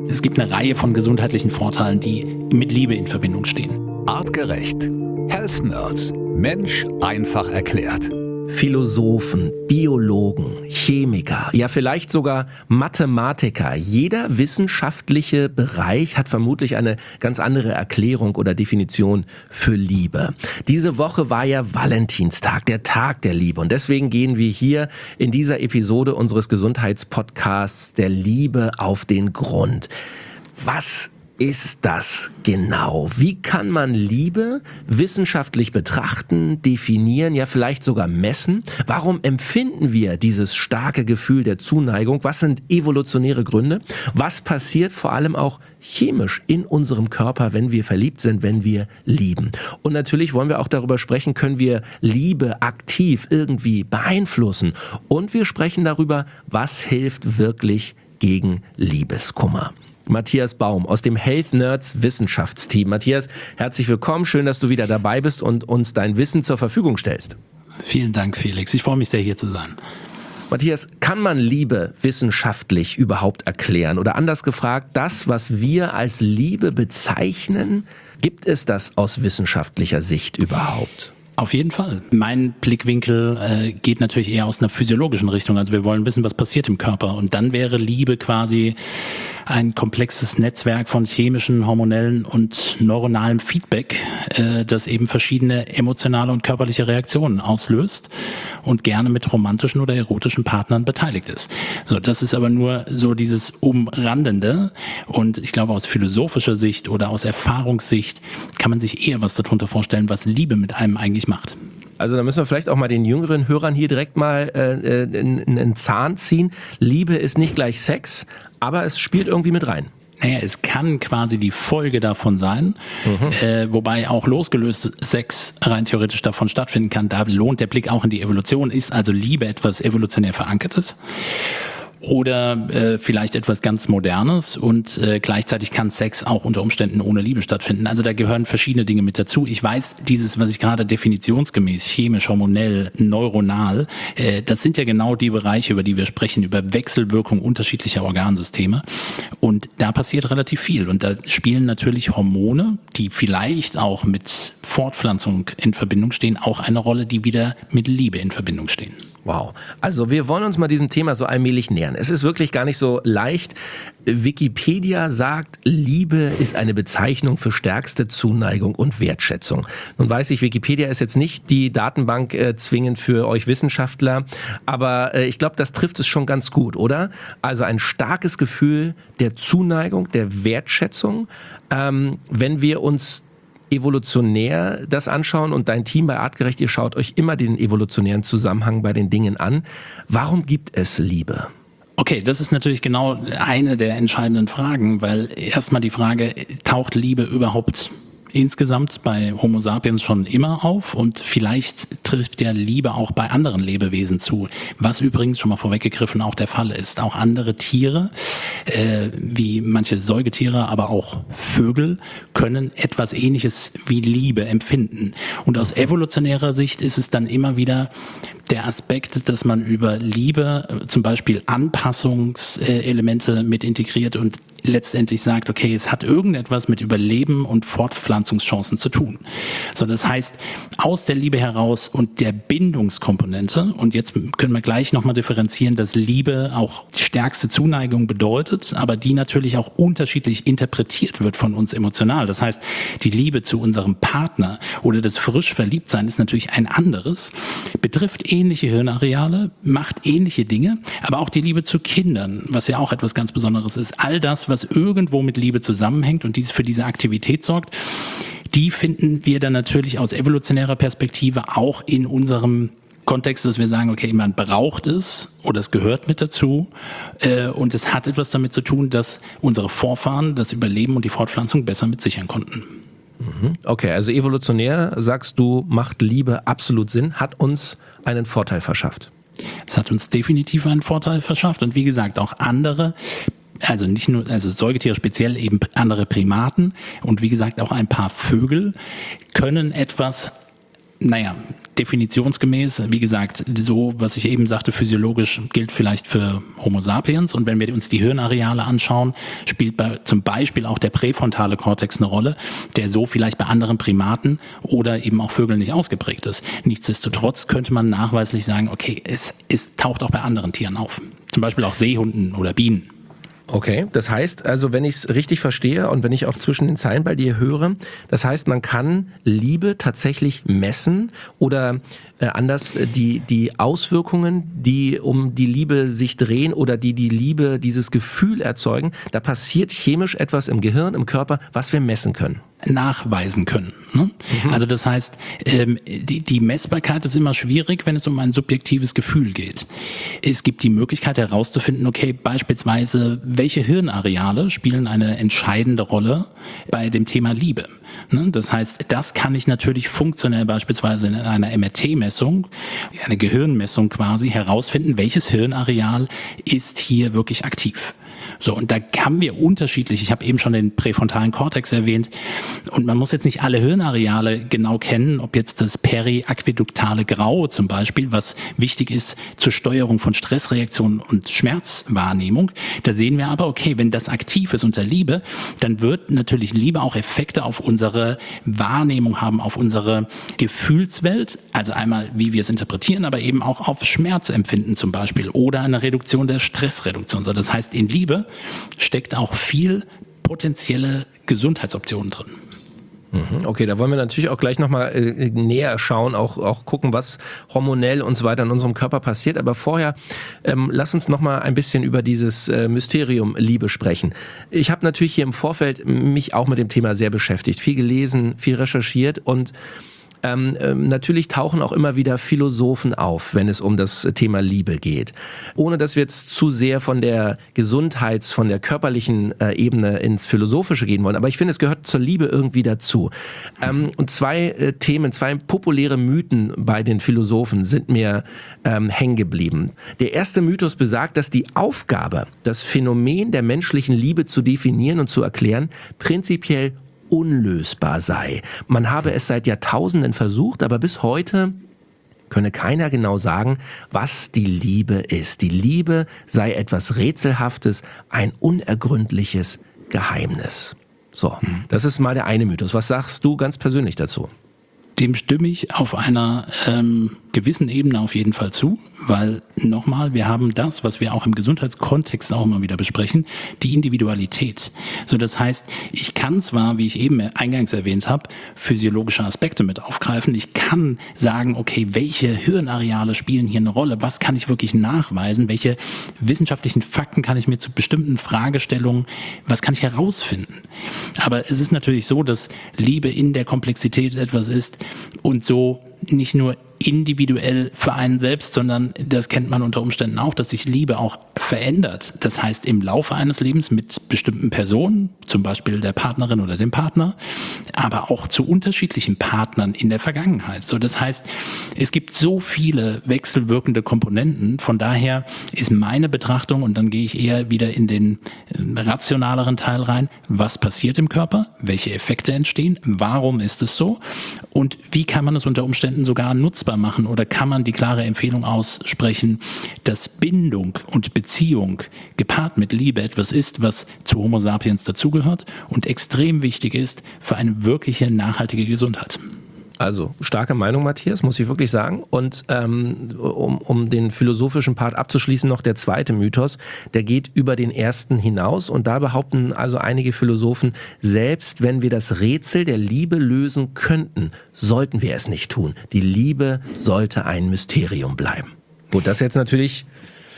Es gibt eine Reihe von gesundheitlichen Vorteilen, die mit Liebe in Verbindung stehen. Artgerecht. Health Nerds. Mensch einfach erklärt. Philosophen, Biologen, Chemiker, ja vielleicht sogar Mathematiker. Jeder wissenschaftliche Bereich hat vermutlich eine ganz andere Erklärung oder Definition für Liebe. Diese Woche war ja Valentinstag, der Tag der Liebe. Und deswegen gehen wir hier in dieser Episode unseres Gesundheitspodcasts der Liebe auf den Grund. Was ist das genau? Wie kann man Liebe wissenschaftlich betrachten, definieren, ja vielleicht sogar messen? Warum empfinden wir dieses starke Gefühl der Zuneigung? Was sind evolutionäre Gründe? Was passiert vor allem auch chemisch in unserem Körper, wenn wir verliebt sind, wenn wir lieben? Und natürlich wollen wir auch darüber sprechen, können wir Liebe aktiv irgendwie beeinflussen? Und wir sprechen darüber, was hilft wirklich gegen Liebeskummer. Matthias Baum aus dem Health Nerds Wissenschaftsteam. Matthias, herzlich willkommen. Schön, dass du wieder dabei bist und uns dein Wissen zur Verfügung stellst. Vielen Dank, Felix. Ich freue mich sehr, hier zu sein. Matthias, kann man Liebe wissenschaftlich überhaupt erklären? Oder anders gefragt, das, was wir als Liebe bezeichnen, gibt es das aus wissenschaftlicher Sicht überhaupt? Auf jeden Fall. Mein Blickwinkel geht natürlich eher aus einer physiologischen Richtung. Also wir wollen wissen, was passiert im Körper. Und dann wäre Liebe quasi ein komplexes Netzwerk von chemischen, hormonellen und neuronalem Feedback, das eben verschiedene emotionale und körperliche Reaktionen auslöst und gerne mit romantischen oder erotischen Partnern beteiligt ist. So, das ist aber nur so dieses Umrandende. Und ich glaube, aus philosophischer Sicht oder aus Erfahrungssicht kann man sich eher was darunter vorstellen, was Liebe mit einem eigentlich macht. Also da müssen wir vielleicht auch mal den jüngeren Hörern hier direkt mal einen Zahn ziehen. Liebe ist nicht gleich Sex, aber es spielt irgendwie mit rein. Naja, es kann quasi die Folge davon sein, wobei auch losgelöst Sex rein theoretisch davon stattfinden kann. Da lohnt der Blick auch in die Evolution. Ist also Liebe etwas evolutionär Verankertes? Oder vielleicht etwas ganz Modernes und gleichzeitig kann Sex auch unter Umständen ohne Liebe stattfinden. Also da gehören verschiedene Dinge mit dazu. Ich weiß, dieses, was ich gerade definitionsgemäß, chemisch, hormonell, neuronal, das sind ja genau die Bereiche, über die wir sprechen, über Wechselwirkung unterschiedlicher Organsysteme. Und da passiert relativ viel. Und da spielen natürlich Hormone, die vielleicht auch mit Fortpflanzung in Verbindung stehen, auch eine Rolle, die wieder mit Liebe in Verbindung stehen. Wow. Also wir wollen uns mal diesem Thema so allmählich nähern. Es ist wirklich gar nicht so leicht. Wikipedia sagt, Liebe ist eine Bezeichnung für stärkste Zuneigung und Wertschätzung. Nun weiß ich, Wikipedia ist jetzt nicht die Datenbank zwingend für euch Wissenschaftler, aber ich glaube, das trifft es schon ganz gut, oder? Also ein starkes Gefühl der Zuneigung, der Wertschätzung, wenn wir uns evolutionär das anschauen und dein Team bei Artgerecht, ihr schaut euch immer den evolutionären Zusammenhang bei den Dingen an. Warum gibt es Liebe? Okay, das ist natürlich genau eine der entscheidenden Fragen, weil erstmal die Frage, taucht Liebe überhaupt insgesamt bei Homo sapiens schon immer auf und vielleicht trifft ja Liebe auch bei anderen Lebewesen zu, was übrigens schon mal vorweggegriffen auch der Fall ist. Auch andere Tiere, wie manche Säugetiere, aber auch Vögel, können etwas Ähnliches wie Liebe empfinden. Und aus evolutionärer Sicht ist es dann immer wieder der Aspekt, dass man über Liebe zum Beispiel Anpassungselemente mit integriert und letztendlich sagt, okay, es hat irgendetwas mit Überleben und Fortpflanzungschancen zu tun. So, das heißt, aus der Liebe heraus und der Bindungskomponente, und jetzt können wir gleich nochmal differenzieren, dass Liebe auch die stärkste Zuneigung bedeutet, aber die natürlich auch unterschiedlich interpretiert wird von uns emotional. Das heißt, die Liebe zu unserem Partner oder das frisch Verliebtsein ist natürlich ein anderes, betrifft ähnliche Hirnareale, macht ähnliche Dinge, aber auch die Liebe zu Kindern, was ja auch etwas ganz Besonderes ist. All das, was irgendwo mit Liebe zusammenhängt und für diese Aktivität sorgt, die finden wir dann natürlich aus evolutionärer Perspektive auch in unserem Kontext, dass wir sagen, okay, man braucht es oder es gehört mit dazu und es hat etwas damit zu tun, dass unsere Vorfahren das Überleben und die Fortpflanzung besser mit sichern konnten. Okay, also evolutionär, sagst du, macht Liebe absolut Sinn, hat uns einen Vorteil verschafft. Es hat uns definitiv einen Vorteil verschafft und wie gesagt, auch andere, also nicht nur, also Säugetiere, speziell eben andere Primaten und wie gesagt auch ein paar Vögel können etwas Naja, definitionsgemäß, wie gesagt, so, was ich eben sagte, physiologisch gilt vielleicht für Homo sapiens. Und wenn wir uns die Hirnareale anschauen, spielt zum Beispiel auch der präfrontale Kortex eine Rolle, der so vielleicht bei anderen Primaten oder eben auch Vögeln nicht ausgeprägt ist. Nichtsdestotrotz könnte man nachweislich sagen, okay, es taucht auch bei anderen Tieren auf. Zum Beispiel auch Seehunden oder Bienen. Okay, das heißt also, wenn ich es richtig verstehe und wenn ich auch zwischen den Zeilen bei dir höre, das heißt, man kann Liebe tatsächlich messen oder anders die Auswirkungen, die um die Liebe sich drehen oder die Liebe, dieses Gefühl erzeugen, da passiert chemisch etwas im Gehirn, im Körper, was wir messen können. Nachweisen können. Ne? Also das heißt, die Messbarkeit ist immer schwierig, wenn es um ein subjektives Gefühl geht. Es gibt die Möglichkeit herauszufinden, okay, beispielsweise, welche Hirnareale spielen eine entscheidende Rolle bei dem Thema Liebe. Ne? Das heißt, das kann ich natürlich funktionell beispielsweise in einer MRT-Messung, eine Gehirnmessung quasi, herausfinden, welches Hirnareal ist hier wirklich aktiv. So, und da haben wir unterschiedlich, ich habe eben schon den präfrontalen Kortex erwähnt, und man muss jetzt nicht alle Hirnareale genau kennen, ob jetzt das periaquäduktale Grau zum Beispiel, was wichtig ist zur Steuerung von Stressreaktionen und Schmerzwahrnehmung. Da sehen wir aber, okay, wenn das aktiv ist unter Liebe, dann wird natürlich Liebe auch Effekte auf unsere Wahrnehmung haben, auf unsere Gefühlswelt, also einmal, wie wir es interpretieren, aber eben auch auf Schmerzempfinden zum Beispiel oder eine Reduktion der Stressreduktion. So, das heißt, in Liebe steckt auch viel potenzielle Gesundheitsoptionen drin. Okay, da wollen wir natürlich auch gleich nochmal näher schauen, auch gucken, was hormonell und so weiter in unserem Körper passiert. Aber vorher lass uns nochmal ein bisschen über dieses Mysterium Liebe sprechen. Ich habe natürlich hier im Vorfeld mich auch mit dem Thema sehr beschäftigt, viel gelesen, viel recherchiert und natürlich tauchen auch immer wieder Philosophen auf, wenn es um das Thema Liebe geht. Ohne dass wir jetzt zu sehr von der von der körperlichen Ebene ins Philosophische gehen wollen. Aber ich finde, es gehört zur Liebe irgendwie dazu. Und zwei populäre Mythen bei den Philosophen sind mir hängen geblieben. Der erste Mythos besagt, dass die Aufgabe, das Phänomen der menschlichen Liebe zu definieren und zu erklären, prinzipiell unlösbar sei. Man habe es seit Jahrtausenden versucht, aber bis heute könne keiner genau sagen, was die Liebe ist. Die Liebe sei etwas Rätselhaftes, ein unergründliches Geheimnis. So, das ist mal der eine Mythos. Was sagst du ganz persönlich dazu? Dem stimme ich auf einer gewissen Ebene auf jeden Fall zu, weil nochmal, wir haben das, was wir auch im Gesundheitskontext auch immer wieder besprechen, die Individualität. So, das heißt, ich kann zwar, wie ich eben eingangs erwähnt habe, physiologische Aspekte mit aufgreifen. Ich kann sagen, okay, welche Hirnareale spielen hier eine Rolle? Was kann ich wirklich nachweisen? Welche wissenschaftlichen Fakten kann ich mir zu bestimmten Fragestellungen, was kann ich herausfinden? Aber es ist natürlich so, dass Liebe in der Komplexität etwas ist und so nicht nur individuell für einen selbst, sondern das kennt man unter Umständen auch, dass sich Liebe auch verändert. Das heißt, im Laufe eines Lebens mit bestimmten Personen, zum Beispiel der Partnerin oder dem Partner, aber auch zu unterschiedlichen Partnern in der Vergangenheit. So, das heißt, es gibt so viele wechselwirkende Komponenten. Von daher ist meine Betrachtung, und dann gehe ich eher wieder in den rationaleren Teil rein, was passiert im Körper, welche Effekte entstehen, warum ist es so und wie kann man es unter Umständen sogar nutzbar machen oder kann man die klare Empfehlung aussprechen, dass Bindung und Beziehung gepaart mit Liebe etwas ist, was zu Homo sapiens dazugehört und extrem wichtig ist für eine wirkliche nachhaltige Gesundheit. Also, starke Meinung, Matthias, muss ich wirklich sagen. Und um den philosophischen Part abzuschließen, noch der zweite Mythos, der geht über den ersten hinaus. Und da behaupten also einige Philosophen, selbst wenn wir das Rätsel der Liebe lösen könnten, sollten wir es nicht tun. Die Liebe sollte ein Mysterium bleiben. Gut, das jetzt natürlich...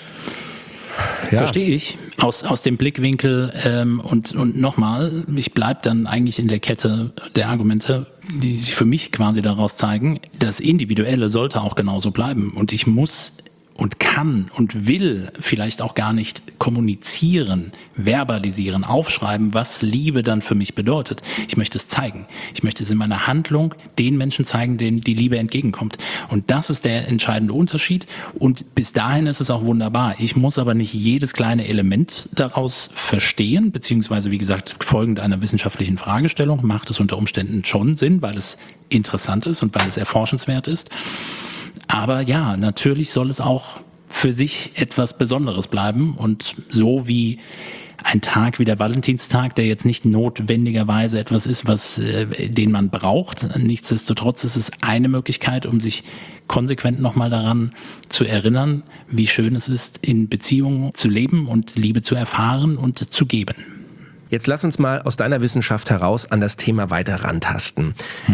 Ja. Verstehe ich. Aus dem Blickwinkel und nochmal, ich bleibe dann eigentlich in der Kette der Argumente, die sich für mich quasi daraus zeigen, das Individuelle sollte auch genauso bleiben. Und ich muss und kann und will vielleicht auch gar nicht kommunizieren, verbalisieren, aufschreiben, was Liebe dann für mich bedeutet. Ich möchte es zeigen. Ich möchte es in meiner Handlung den Menschen zeigen, denen die Liebe entgegenkommt. Und das ist der entscheidende Unterschied. Und bis dahin ist es auch wunderbar. Ich muss aber nicht jedes kleine Element daraus verstehen, beziehungsweise, wie gesagt, folgend einer wissenschaftlichen Fragestellung macht es unter Umständen schon Sinn, weil es interessant ist und weil es erforschenswert ist. Aber ja, natürlich soll es auch für sich etwas Besonderes bleiben und so wie ein Tag wie der Valentinstag, der jetzt nicht notwendigerweise etwas ist, den man braucht. Nichtsdestotrotz ist es eine Möglichkeit, um sich konsequent nochmal daran zu erinnern, wie schön es ist, in Beziehungen zu leben und Liebe zu erfahren und zu geben. Jetzt lass uns mal aus deiner Wissenschaft heraus an das Thema weiter rantasten.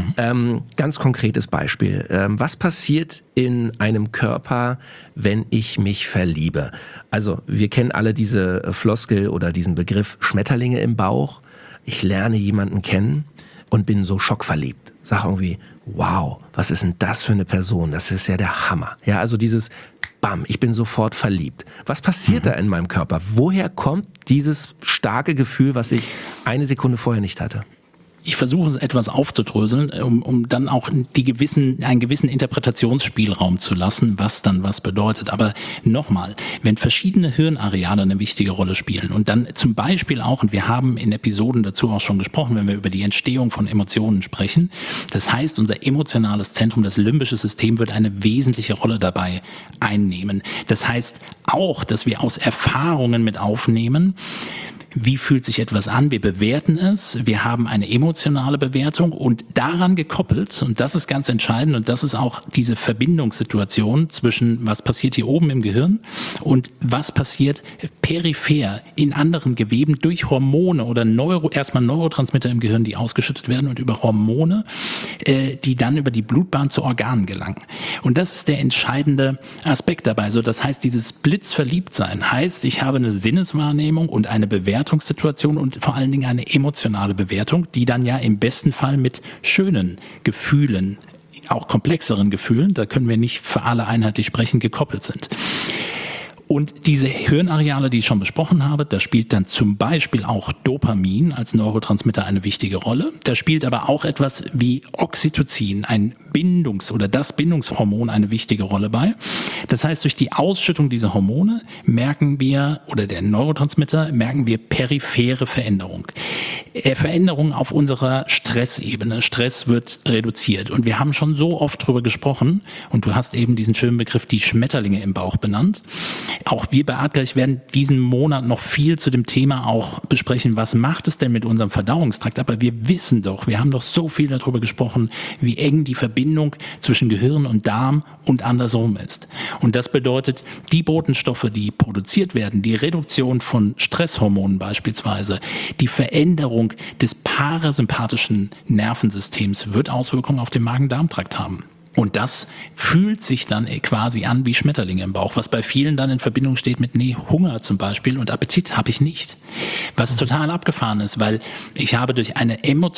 Ganz konkretes Beispiel. Was passiert in einem Körper, wenn ich mich verliebe? Also wir kennen alle diese Floskel oder diesen Begriff Schmetterlinge im Bauch. Ich lerne jemanden kennen und bin so schockverliebt. Sag irgendwie, wow, was ist denn das für eine Person? Das ist ja der Hammer. Ja, also dieses Bam, ich bin sofort verliebt. Was passiert da in meinem Körper? Woher kommt dieses starke Gefühl, was ich eine Sekunde vorher nicht hatte? Ich versuche es etwas aufzudröseln, um dann auch einen gewissen Interpretationsspielraum zu lassen, was dann was bedeutet. Aber nochmal, wenn verschiedene Hirnareale eine wichtige Rolle spielen und dann zum Beispiel auch, und wir haben in Episoden dazu auch schon gesprochen, wenn wir über die Entstehung von Emotionen sprechen, das heißt, unser emotionales Zentrum, das limbische System, wird eine wesentliche Rolle dabei einnehmen. Das heißt auch, dass wir aus Erfahrungen mit aufnehmen, wie fühlt sich etwas an? Wir bewerten es. Wir haben eine emotionale Bewertung und daran gekoppelt, und das ist ganz entscheidend, und das ist auch diese Verbindungssituation zwischen was passiert hier oben im Gehirn und was passiert peripher in anderen Geweben durch Hormone oder erstmal Neurotransmitter im Gehirn, die ausgeschüttet werden und über Hormone, die dann über die Blutbahn zu Organen gelangen. Und das ist der entscheidende Aspekt dabei. So, das heißt, dieses Blitzverliebtsein heißt, ich habe eine Sinneswahrnehmung und eine Bewertungssituation und vor allen Dingen eine emotionale Bewertung, die dann ja im besten Fall mit schönen Gefühlen, auch komplexeren Gefühlen, da können wir nicht für alle einheitlich sprechen, gekoppelt sind. Und diese Hirnareale, die ich schon besprochen habe, da spielt dann zum Beispiel auch Dopamin als Neurotransmitter eine wichtige Rolle. Da spielt aber auch etwas wie Oxytocin, das Bindungshormon, eine wichtige Rolle bei. Das heißt, durch die Ausschüttung dieser Hormone der Neurotransmitter merken wir periphere Veränderung. Veränderungen auf unserer Stressebene. Stress wird reduziert. Und wir haben schon so oft drüber gesprochen, und du hast eben diesen schönen Begriff, die Schmetterlinge im Bauch benannt. Auch wir bei Artgleich werden diesen Monat noch viel zu dem Thema auch besprechen, was macht es denn mit unserem Verdauungstrakt? Aber wir haben doch so viel darüber gesprochen, wie eng die Verbindung zwischen Gehirn und Darm und andersrum ist. Und das bedeutet, die Botenstoffe, die produziert werden, die Reduktion von Stresshormonen beispielsweise, die Veränderung des parasympathischen Nervensystems wird Auswirkungen auf den Magen-Darm-Trakt haben. Und das fühlt sich dann quasi an wie Schmetterlinge im Bauch, was bei vielen dann in Verbindung steht mit Hunger zum Beispiel und Appetit habe ich nicht. Was total abgefahren ist, weil ich habe durch einen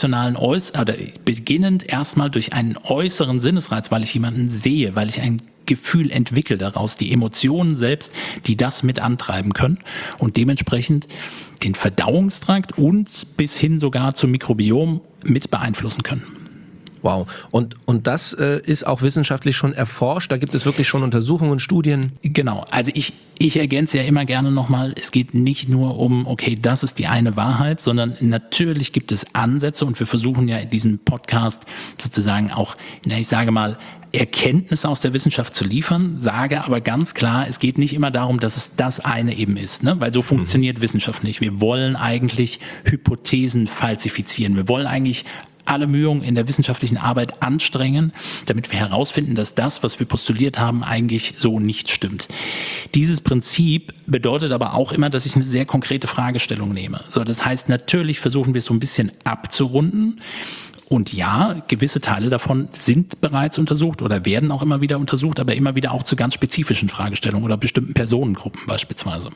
beginnend erstmal durch einen äußeren Sinnesreiz, weil ich jemanden sehe, weil ich ein Gefühl entwickle daraus, die Emotionen selbst, die das mit antreiben können und dementsprechend den Verdauungstrakt und bis hin sogar zum Mikrobiom mit beeinflussen können. Wow. Und das ist auch wissenschaftlich schon erforscht? Da gibt es wirklich schon Untersuchungen, Studien? Genau. Also ich ergänze ja immer gerne nochmal, es geht nicht nur um, okay, das ist die eine Wahrheit, sondern natürlich gibt es Ansätze und wir versuchen ja in diesem Podcast sozusagen auch, ich sage mal, Erkenntnisse aus der Wissenschaft zu liefern, sage aber ganz klar, es geht nicht immer darum, dass es das eine eben ist, ne? Weil so funktioniert Wissenschaft nicht. Wir wollen eigentlich Hypothesen falsifizieren. Wir wollen eigentlich alle Mühungen in der wissenschaftlichen Arbeit anstrengen, damit wir herausfinden, dass das, was wir postuliert haben, eigentlich so nicht stimmt. Dieses Prinzip bedeutet aber auch immer, dass ich eine sehr konkrete Fragestellung nehme. So, das heißt, natürlich versuchen wir es so ein bisschen abzurunden. Und ja, gewisse Teile davon sind bereits untersucht oder werden auch immer wieder untersucht, aber immer wieder auch zu ganz spezifischen Fragestellungen oder bestimmten Personengruppen beispielsweise.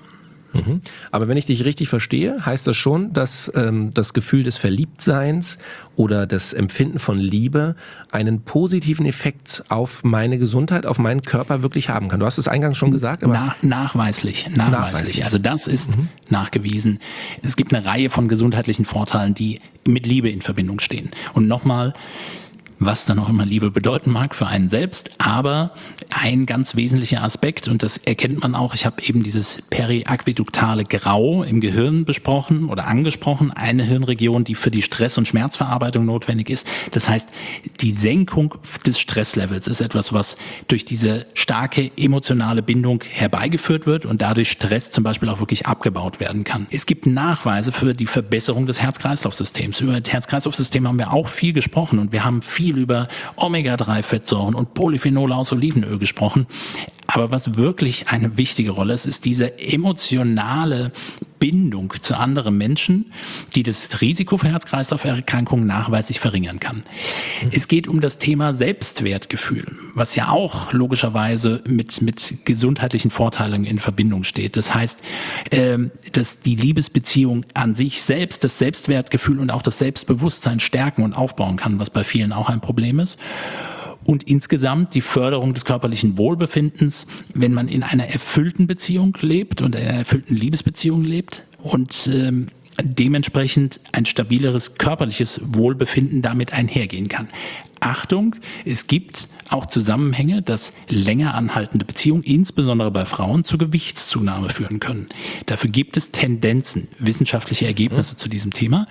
Aber wenn ich dich richtig verstehe, heißt das schon, dass das Gefühl des Verliebtseins oder das Empfinden von Liebe einen positiven Effekt auf meine Gesundheit, auf meinen Körper wirklich haben kann. Du hast es eingangs schon gesagt. Aber Nachweislich. Also das ist nachgewiesen. Es gibt eine Reihe von gesundheitlichen Vorteilen, die mit Liebe in Verbindung stehen. Und nochmal, was dann auch immer Liebe bedeuten mag für einen selbst, aber ein ganz wesentlicher Aspekt, und das erkennt man auch, ich habe eben dieses periaquäduktale Grau im Gehirn besprochen oder angesprochen, eine Hirnregion, die für die Stress- und Schmerzverarbeitung notwendig ist. Das heißt, die Senkung des Stresslevels ist etwas, was durch diese starke emotionale Bindung herbeigeführt wird und dadurch Stress zum Beispiel auch wirklich abgebaut werden kann. Es gibt Nachweise für die Verbesserung des Herz-Kreislauf-Systems. Über das Herz-Kreislauf-System haben wir auch viel gesprochen und wir haben viel über Omega-3-Fettsäuren und Polyphenole aus Olivenöl gesprochen. Aber was wirklich eine wichtige Rolle ist, ist diese emotionale Bindung zu anderen Menschen, die das Risiko für Herz-Kreislauf-Erkrankungen nachweislich verringern kann. Es geht um das Thema Selbstwertgefühl, was ja auch logischerweise mit gesundheitlichen Vorteilen in Verbindung steht. Das heißt, dass die Liebesbeziehung an sich selbst das Selbstwertgefühl und auch das Selbstbewusstsein stärken und aufbauen kann, was bei vielen auch ein Problem ist. Und insgesamt die Förderung des körperlichen Wohlbefindens, wenn man in einer erfüllten Beziehung lebt und in einer erfüllten Liebesbeziehung lebt und dementsprechend ein stabileres körperliches Wohlbefinden damit einhergehen kann. Achtung, es gibt auch Zusammenhänge, dass länger anhaltende Beziehungen, insbesondere bei Frauen, zur Gewichtszunahme führen können. Dafür gibt es Tendenzen, wissenschaftliche Ergebnisse zu diesem Thema.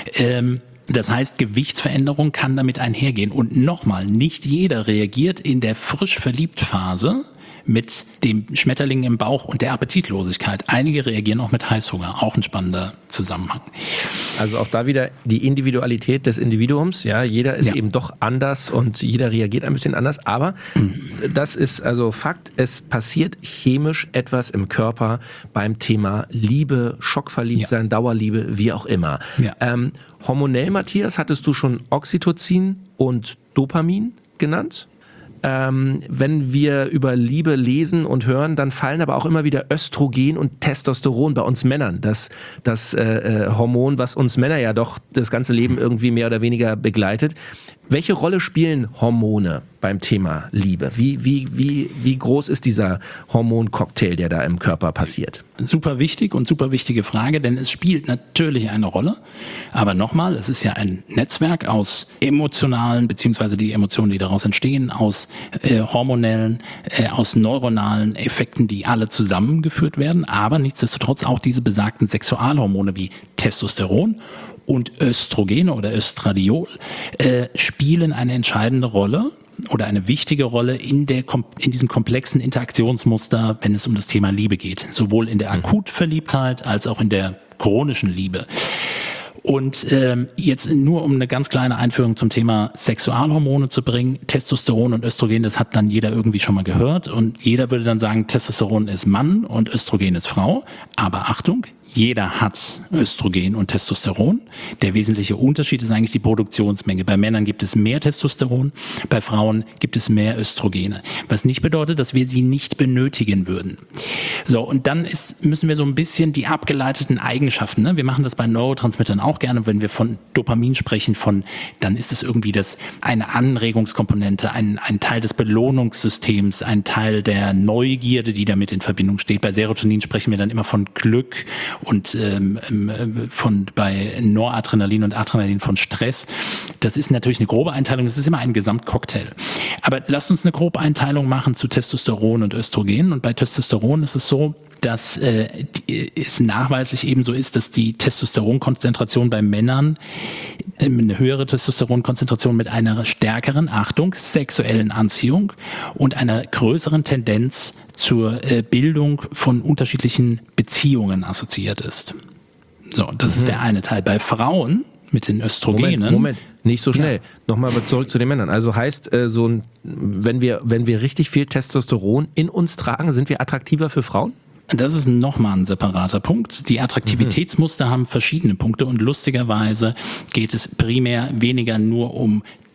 Das heißt, Gewichtsveränderung kann damit einhergehen. Und nochmal, nicht jeder reagiert in der frisch verliebt Phase mit dem Schmetterling im Bauch und der Appetitlosigkeit. Einige reagieren auch mit Heißhunger, auch ein spannender Zusammenhang. Also auch da wieder die Individualität des Individuums. Ja, jeder ist eben doch anders und jeder reagiert ein bisschen anders. Aber das ist also Fakt, es passiert chemisch etwas im Körper beim Thema Liebe, Schockverliebtsein, Dauerliebe, wie auch immer. Ja. Hormonell, Matthias, hattest du schon Oxytocin und Dopamin genannt? Wenn wir über Liebe lesen und hören, dann fallen aber auch immer wieder Östrogen und Testosteron bei uns Männern. Das Hormon, was uns Männer ja doch das ganze Leben irgendwie mehr oder weniger begleitet. Welche Rolle spielen Hormone beim Thema Liebe? Wie groß ist dieser Hormoncocktail, der da im Körper passiert? Super wichtig und super wichtige Frage, denn es spielt natürlich eine Rolle. Aber nochmal, es ist ja ein Netzwerk aus emotionalen, beziehungsweise die Emotionen, die daraus entstehen, aus hormonellen, aus neuronalen Effekten, die alle zusammengeführt werden. Aber nichtsdestotrotz auch diese besagten Sexualhormone wie Testosteron und Östrogene oder Östradiol spielen eine entscheidende Rolle oder eine wichtige Rolle in diesem komplexen Interaktionsmuster, wenn es um das Thema Liebe geht. Sowohl in der Akutverliebtheit als auch in der chronischen Liebe. Und jetzt nur um eine ganz kleine Einführung zum Thema Sexualhormone zu bringen, Testosteron und Östrogen, das hat dann jeder irgendwie schon mal gehört und jeder würde dann sagen, Testosteron ist Mann und Östrogen ist Frau. Aber Achtung, jeder hat Östrogen und Testosteron. Der wesentliche Unterschied ist eigentlich die Produktionsmenge. Bei Männern gibt es mehr Testosteron, bei Frauen gibt es mehr Östrogene. Was nicht bedeutet, dass wir sie nicht benötigen würden. So, und dann müssen wir so ein bisschen die abgeleiteten Eigenschaften, ne? Wir machen das bei Neurotransmittern auch gerne, wenn wir von Dopamin sprechen, dann ist es irgendwie eine Anregungskomponente, ein Teil des Belohnungssystems, ein Teil der Neugierde, die damit in Verbindung steht. Bei Serotonin sprechen wir dann immer von Glück und bei Noradrenalin und Adrenalin von Stress. Das ist natürlich eine grobe Einteilung, das ist immer ein Gesamtcocktail. Aber lasst uns eine grobe Einteilung machen zu Testosteron und Östrogen. Und bei Testosteron ist es so, dass es nachweislich eben so ist, dass die Testosteronkonzentration bei Männern eine höhere Testosteronkonzentration mit einer stärkeren, Achtung, sexuellen Anziehung und einer größeren Tendenz zur Bildung von unterschiedlichen Beziehungen assoziiert ist. So, das ist der eine Teil. Bei Frauen mit den Östrogenen... Moment, nicht so schnell. Ja. Nochmal zurück zu den Männern. Also heißt, wenn wir richtig viel Testosteron in uns tragen, sind wir attraktiver für Frauen? Das ist nochmal ein separater Punkt. Die Attraktivitätsmuster haben verschiedene Punkte und lustigerweise geht es primär weniger nur um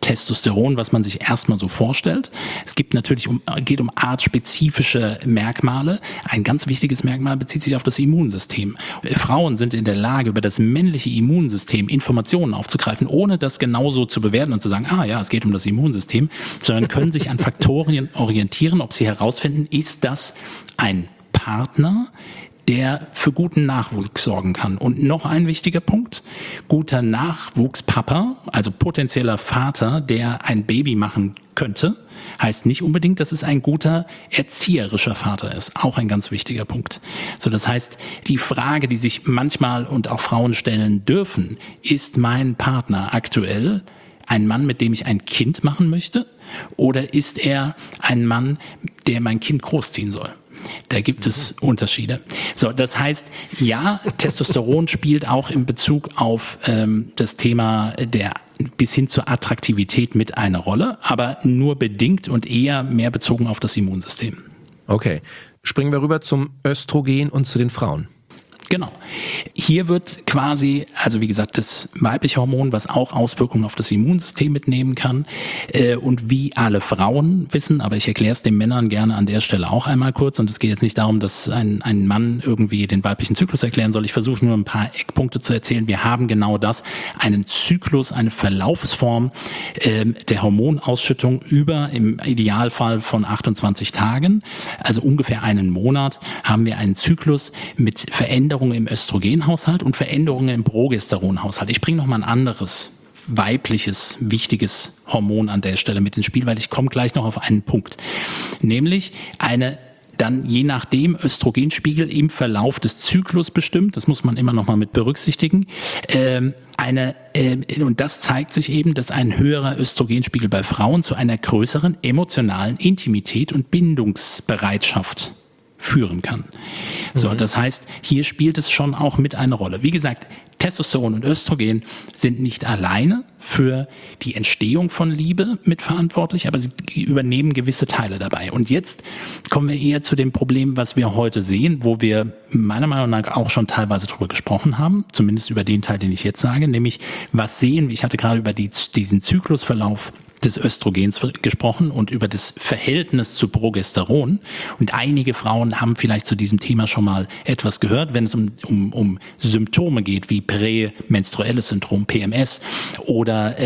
Testosteron, was man sich erstmal so vorstellt. Es geht um artspezifische Merkmale. Ein ganz wichtiges Merkmal bezieht sich auf das Immunsystem. Frauen sind in der Lage, über das männliche Immunsystem Informationen aufzugreifen, ohne das genauso zu bewerten und zu sagen, es geht um das Immunsystem, sondern können sich an Faktoren orientieren, ob sie herausfinden, ist das ein Partner, der für guten Nachwuchs sorgen kann. Und noch ein wichtiger Punkt, guter Nachwuchspapa, also potenzieller Vater, der ein Baby machen könnte, heißt nicht unbedingt, dass es ein guter erzieherischer Vater ist. Auch ein ganz wichtiger Punkt. So, das heißt, die Frage, die sich manchmal und auch Frauen stellen dürfen, ist mein Partner aktuell ein Mann, mit dem ich ein Kind machen möchte? Oder ist er ein Mann, der mein Kind großziehen soll? Da gibt es Unterschiede. So, das heißt, ja, Testosteron spielt auch in Bezug auf das Thema der bis hin zur Attraktivität mit eine Rolle, aber nur bedingt und eher mehr bezogen auf das Immunsystem. Okay, springen wir rüber zum Östrogen und zu den Frauen. Genau. Hier wird quasi, also wie gesagt, das weibliche Hormon, was auch Auswirkungen auf das Immunsystem mitnehmen kann und wie alle Frauen wissen, aber ich erkläre es den Männern gerne an der Stelle auch einmal kurz und es geht jetzt nicht darum, dass ein Mann irgendwie den weiblichen Zyklus erklären soll. Ich versuche nur ein paar Eckpunkte zu erzählen. Wir haben genau das, einen Zyklus, eine Verlaufsform der Hormonausschüttung über im Idealfall von 28 Tagen, also ungefähr einen Monat, haben wir einen Zyklus mit Veränderungen im Östrogenhaushalt und Veränderungen im Progesteronhaushalt. Ich bringe noch mal ein anderes weibliches, wichtiges Hormon an der Stelle mit ins Spiel, weil ich komme gleich noch auf einen Punkt. Nämlich eine dann je nachdem Östrogenspiegel im Verlauf des Zyklus bestimmt, das muss man immer noch mal mit berücksichtigen, und das zeigt sich eben, dass ein höherer Östrogenspiegel bei Frauen zu einer größeren emotionalen Intimität und Bindungsbereitschaft führen kann. So, das heißt, hier spielt es schon auch mit eine Rolle. Wie gesagt, Testosteron und Östrogen sind nicht alleine für die Entstehung von Liebe mitverantwortlich, aber sie übernehmen gewisse Teile dabei. Und jetzt kommen wir eher zu dem Problem, was wir heute sehen, wo wir meiner Meinung nach auch schon teilweise darüber gesprochen haben, zumindest über den Teil, den ich jetzt sage, nämlich was sehen wir, ich hatte gerade über diesen Zyklusverlauf des Östrogens gesprochen und über das Verhältnis zu Progesteron. Und einige Frauen haben vielleicht zu diesem Thema schon mal etwas gehört, wenn es um Symptome geht, wie prämenstruelles Syndrom, PMS, oder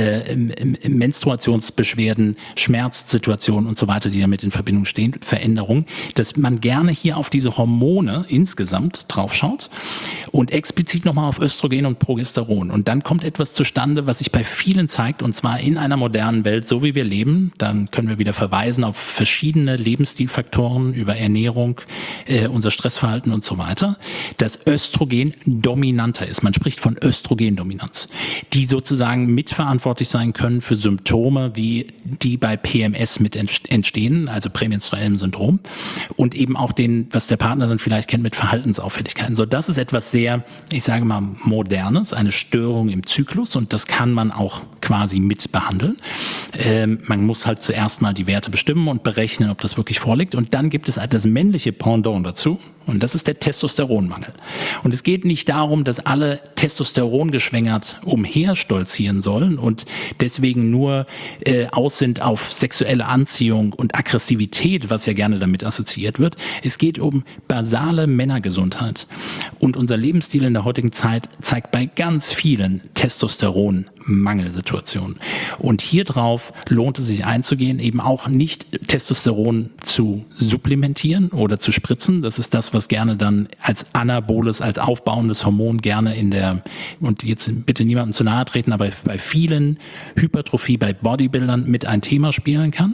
Menstruationsbeschwerden, Schmerzsituationen und so weiter, die damit in Verbindung stehen, Veränderungen, dass man gerne hier auf diese Hormone insgesamt draufschaut und explizit nochmal auf Östrogen und Progesteron. Und dann kommt etwas zustande, was sich bei vielen zeigt, und zwar in einer modernen Welt, so wie wir leben. Dann können wir wieder verweisen auf verschiedene Lebensstilfaktoren über Ernährung, unser Stressverhalten und so weiter, dass Östrogen dominanter ist. Man spricht von Östrogendominanz, die sozusagen mitverantwortlich sein können für Symptome, wie die bei PMS mit entstehen, also prämenstruellem Syndrom, und eben auch was der Partner dann vielleicht kennt mit Verhaltensauffälligkeiten. So, das ist etwas sehr, ich sage mal, Modernes, eine Störung im Zyklus, und das kann man auch quasi mit behandeln. Man muss halt zuerst mal die Werte bestimmen und berechnen, ob das wirklich vorliegt. Und dann gibt es halt das männliche Pendant dazu. Und das ist der Testosteronmangel. Und es geht nicht darum, dass alle Testosteron geschwängert umherstolzieren sollen und deswegen nur aus sind auf sexuelle Anziehung und Aggressivität, was ja gerne damit assoziiert wird. Es geht um basale Männergesundheit. Und unser Lebensstil in der heutigen Zeit zeigt bei ganz vielen Testosteronmangelsituationen. Und hier drauf lohnt es sich einzugehen, eben auch nicht Testosteron zu supplementieren oder zu spritzen. Das ist das, was gerne dann als anaboles, als aufbauendes Hormon gerne und jetzt bitte niemandem zu nahe treten, aber bei vielen Hypertrophie, bei Bodybuildern mit ein Thema spielen kann,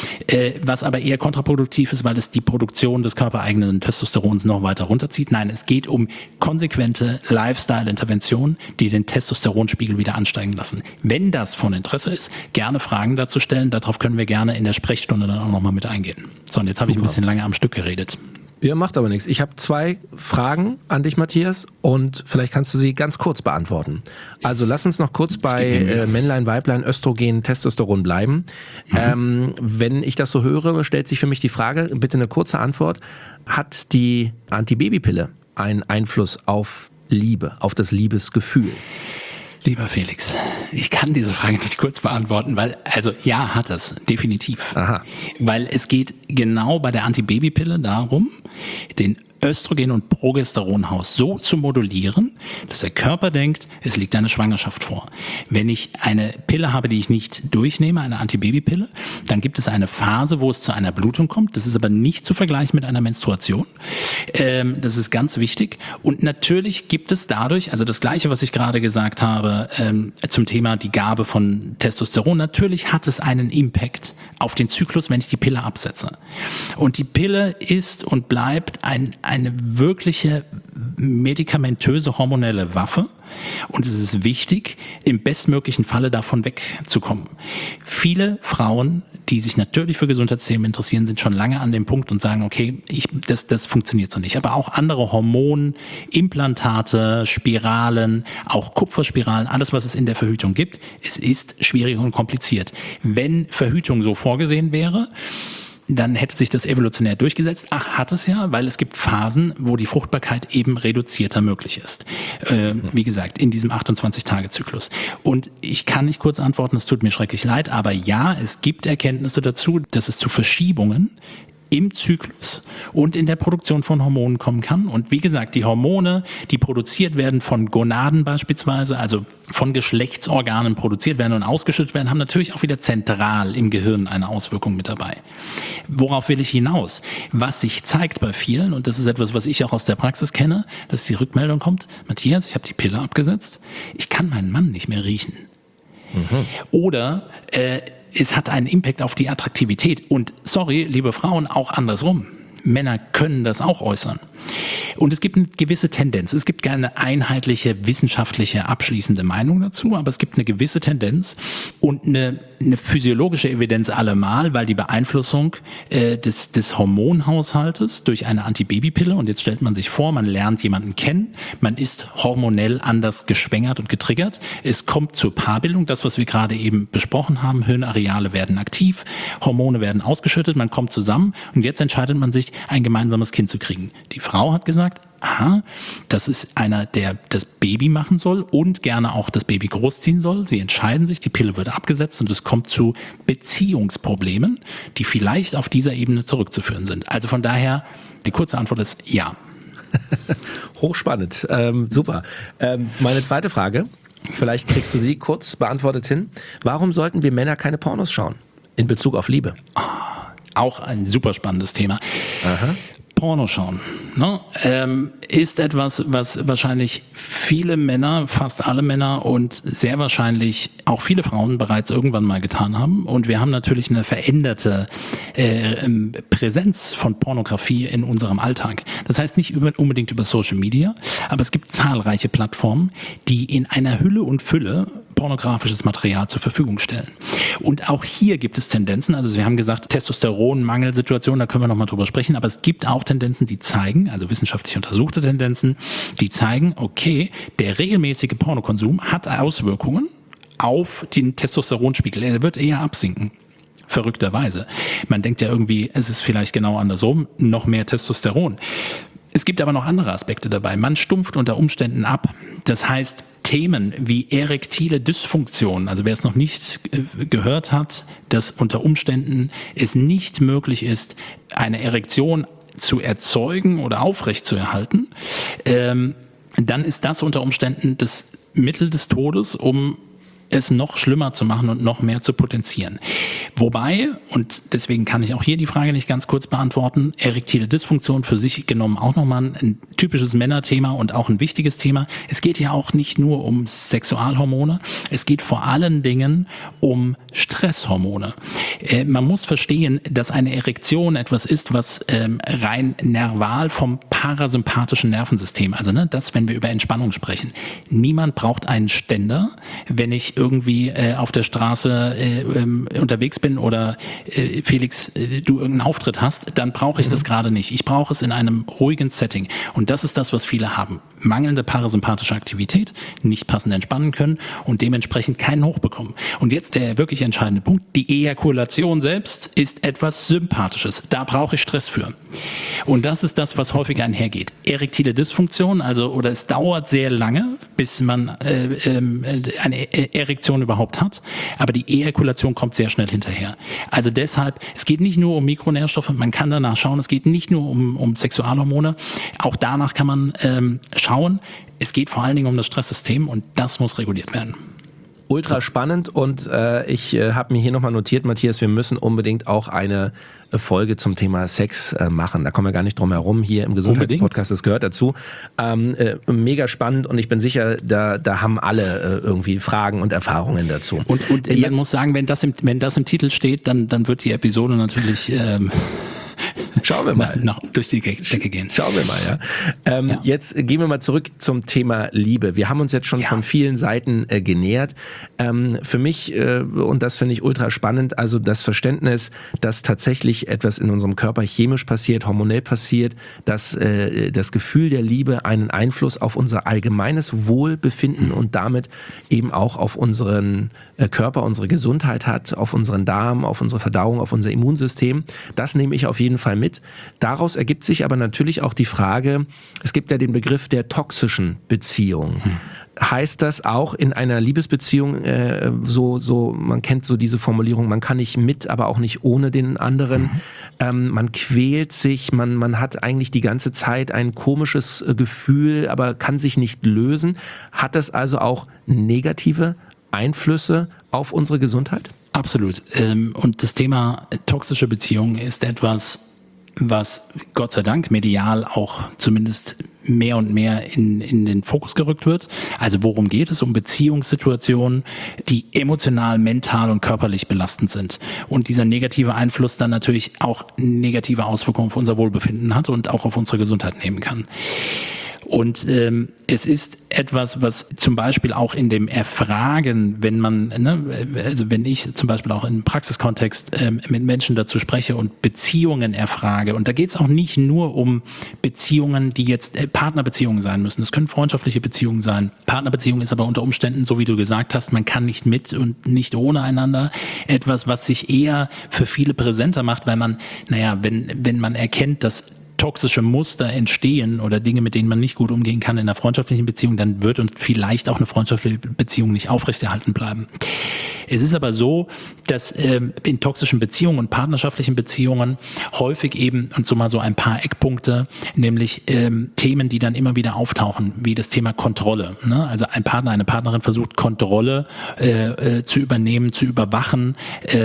was aber eher kontraproduktiv ist, weil es die Produktion des körpereigenen Testosterons noch weiter runterzieht. Nein, es geht um konsequente Lifestyle-Interventionen, die den Testosteronspiegel wieder ansteigen lassen. Wenn das von Interesse ist, gerne Fragen dazu stellen. Darauf können wir gerne in der Sprechstunde dann auch nochmal mit eingehen. So, und jetzt habe ich ein bisschen lange am Stück geredet. Ja, macht aber nichts. Ich habe 2 Fragen an dich, Matthias, und vielleicht kannst du sie ganz kurz beantworten. Also lass uns noch kurz bei Männlein, Weiblein, Östrogen, Testosteron bleiben. Wenn ich das so höre, stellt sich für mich die Frage, bitte eine kurze Antwort, hat die Antibabypille einen Einfluss auf Liebe, auf das Liebesgefühl? Lieber Felix, ich kann diese Frage nicht kurz beantworten, weil, also ja, hat es, definitiv. Aha. Weil es geht genau bei der Antibabypille darum, den Östrogen- und Progesteronhaus so zu modulieren, dass der Körper denkt, es liegt eine Schwangerschaft vor. Wenn ich eine Pille habe, die ich nicht durchnehme, eine Antibabypille, dann gibt es eine Phase, wo es zu einer Blutung kommt. Das ist aber nicht zu vergleichen mit einer Menstruation. Das ist ganz wichtig. Und natürlich gibt es dadurch, also das Gleiche, was ich gerade gesagt habe, zum Thema die Gabe von Testosteron, natürlich hat es einen Impact auf den Zyklus, wenn ich die Pille absetze. Und die Pille ist und bleibt eine wirkliche medikamentöse hormonelle Waffe. Und es ist wichtig, im bestmöglichen Falle davon wegzukommen. Viele Frauen, die sich natürlich für Gesundheitsthemen interessieren, sind schon lange an dem Punkt und sagen, okay, das funktioniert so nicht. Aber auch andere Hormonimplantate, Spiralen, auch Kupferspiralen, alles, was es in der Verhütung gibt, es ist schwierig und kompliziert. Wenn Verhütung so vorgesehen wäre, dann hätte sich das evolutionär durchgesetzt. Hat es ja, weil es gibt Phasen, wo die Fruchtbarkeit eben reduzierter möglich ist. Wie gesagt, in diesem 28-Tage-Zyklus. Und ich kann nicht kurz antworten, es tut mir schrecklich leid, aber ja, es gibt Erkenntnisse dazu, dass es zu Verschiebungen im Zyklus und in der Produktion von Hormonen kommen kann. Und wie gesagt, die Hormone, die produziert werden von Gonaden beispielsweise, also von Geschlechtsorganen produziert werden und ausgeschüttet werden, haben natürlich auch wieder zentral im Gehirn eine Auswirkung mit dabei. Worauf will ich hinaus? Was sich zeigt bei vielen, und das ist etwas, was ich auch aus der Praxis kenne, dass die Rückmeldung kommt, Matthias, ich habe die Pille abgesetzt, ich kann meinen Mann nicht mehr riechen. Oder es hat einen Impact auf die Attraktivität. Und sorry, liebe Frauen, auch andersrum. Männer können das auch äußern. Und es gibt eine gewisse Tendenz. Es gibt keine einheitliche, wissenschaftliche, abschließende Meinung dazu, aber es gibt eine gewisse Tendenz und eine physiologische Evidenz allemal, weil die Beeinflussung des Hormonhaushaltes durch eine Antibabypille, und jetzt stellt man sich vor, man lernt jemanden kennen, man ist hormonell anders geschwängert und getriggert, es kommt zur Paarbildung, das, was wir gerade eben besprochen haben, Hirnareale werden aktiv, Hormone werden ausgeschüttet, man kommt zusammen und jetzt entscheidet man sich, ein gemeinsames Kind zu kriegen. Die Frau hat gesagt, das ist einer, der das Baby machen soll und gerne auch das Baby großziehen soll. Sie entscheiden sich, die Pille wird abgesetzt und es kommt zu Beziehungsproblemen, die vielleicht auf dieser Ebene zurückzuführen sind. Also von daher, die kurze Antwort ist ja. Hochspannend, super. Meine zweite Frage, vielleicht kriegst du sie kurz beantwortet hin. Warum sollten wir Männer keine Pornos schauen in Bezug auf Liebe? Auch ein super spannendes Thema. Aha. Porno schauen, ne? Ist etwas, was wahrscheinlich viele Männer, fast alle Männer und sehr wahrscheinlich auch viele Frauen bereits irgendwann mal getan haben. Und wir haben natürlich eine veränderte Präsenz von Pornografie in unserem Alltag. Das heißt nicht unbedingt über Social Media, aber es gibt zahlreiche Plattformen, die in einer Hülle und Fülle pornografisches Material zur Verfügung stellen. Und auch hier gibt es Tendenzen, also wir haben gesagt, Testosteronmangelsituation, da können wir nochmal drüber sprechen, aber es gibt auch Tendenzen, die zeigen, also wissenschaftlich untersuchte Tendenzen, die zeigen, okay, der regelmäßige Pornokonsum hat Auswirkungen auf den Testosteronspiegel. Er wird eher absinken. Verrückterweise. Man denkt ja irgendwie, es ist vielleicht genau andersrum, noch mehr Testosteron. Es gibt aber noch andere Aspekte dabei. Man stumpft unter Umständen ab. Das heißt, Themen wie erektile Dysfunktion, also wer es noch nicht gehört hat, dass unter Umständen es nicht möglich ist, eine Erektion zu erzeugen oder aufrechtzuerhalten, dann ist das unter Umständen das Mittel des Todes, um es noch schlimmer zu machen und noch mehr zu potenzieren. Wobei, und deswegen kann ich auch hier die Frage nicht ganz kurz beantworten, erektile Dysfunktion für sich genommen auch nochmal ein typisches Männerthema und auch ein wichtiges Thema. Es geht ja auch nicht nur um Sexualhormone, es geht vor allen Dingen um Stresshormone. Man muss verstehen, dass eine Erektion etwas ist, was rein nerval vom parasympathischen Nervensystem, also das, wenn wir über Entspannung sprechen. Niemand braucht einen Ständer, wenn ich irgendwie auf der Straße unterwegs bin oder Felix, du irgendeinen Auftritt hast, dann brauche ich das gerade nicht. Ich brauche es in einem ruhigen Setting. Und das ist das, was viele haben. Mangelnde parasympathische Aktivität, nicht passend entspannen können und dementsprechend keinen hochbekommen. Und jetzt der wirklich entscheidende Punkt, die Ejakulation selbst ist etwas Sympathisches. Da brauche ich Stress für. Und das ist das, was häufig einhergeht. Erektile Dysfunktion, oder es dauert sehr lange, bis man eine Erektion überhaupt hat, aber die Ejakulation kommt sehr schnell hinterher. Also deshalb, es geht nicht nur um Mikronährstoffe, man kann danach schauen, es geht nicht nur um Sexualhormone, auch danach kann man schauen, es geht vor allen Dingen um das Stresssystem und das muss reguliert werden. Ultra spannend und ich habe mir hier nochmal notiert, Matthias, wir müssen unbedingt auch eine Folge zum Thema Sex machen. Da kommen wir gar nicht drum herum hier im Gesundheitspodcast, das gehört dazu. Mega spannend und ich bin sicher, da haben alle irgendwie Fragen und Erfahrungen dazu. Und man muss sagen, wenn das im Titel steht, dann wird die Episode natürlich schauen wir mal. Durch die Decke gehen. Schauen wir mal, ja. Jetzt gehen wir mal zurück zum Thema Liebe. Wir haben uns jetzt schon von vielen Seiten genähert. Für mich, und das finde ich ultra spannend, also das Verständnis, dass tatsächlich etwas in unserem Körper chemisch passiert, hormonell passiert, dass das Gefühl der Liebe einen Einfluss auf unser allgemeines Wohlbefinden und damit eben auch auf unseren Körper, unsere Gesundheit hat, auf unseren Darm, auf unsere Verdauung, auf unser Immunsystem. Das nehme ich auf jeden Fall mit. Daraus ergibt sich aber natürlich auch die Frage, es gibt ja den Begriff der toxischen Beziehung. Heißt das auch in einer Liebesbeziehung, man kennt so diese Formulierung, man kann nicht mit, aber auch nicht ohne den anderen. Man quält sich, man hat eigentlich die ganze Zeit ein komisches Gefühl, aber kann sich nicht lösen. Hat das also auch negative Einflüsse auf unsere Gesundheit? Absolut. Und das Thema toxische Beziehungen ist etwas, was Gott sei Dank medial auch zumindest mehr und mehr in den Fokus gerückt wird. Also worum geht es? Um Beziehungssituationen, die emotional, mental und körperlich belastend sind. Und dieser negative Einfluss dann natürlich auch negative Auswirkungen auf unser Wohlbefinden hat und auch auf unsere Gesundheit nehmen kann. Und es ist etwas, was zum Beispiel auch in dem Erfragen, wenn man, also wenn ich zum Beispiel auch im Praxiskontext mit Menschen dazu spreche und Beziehungen erfrage, und da geht es auch nicht nur um Beziehungen, die jetzt Partnerbeziehungen sein müssen. Es können freundschaftliche Beziehungen sein. Partnerbeziehung ist aber unter Umständen, so wie du gesagt hast, man kann nicht mit und nicht ohne einander. Etwas, was sich eher für viele präsenter macht, weil man, wenn man erkennt, dass toxische Muster entstehen oder Dinge, mit denen man nicht gut umgehen kann in einer freundschaftlichen Beziehung, dann wird uns vielleicht auch eine freundschaftliche Beziehung nicht aufrechterhalten bleiben. Es ist aber so, dass in toxischen Beziehungen und partnerschaftlichen Beziehungen häufig eben, und so mal so ein paar Eckpunkte, nämlich Themen, die dann immer wieder auftauchen, wie das Thema Kontrolle. Ne? Also ein Partner, eine Partnerin versucht Kontrolle zu übernehmen, zu überwachen,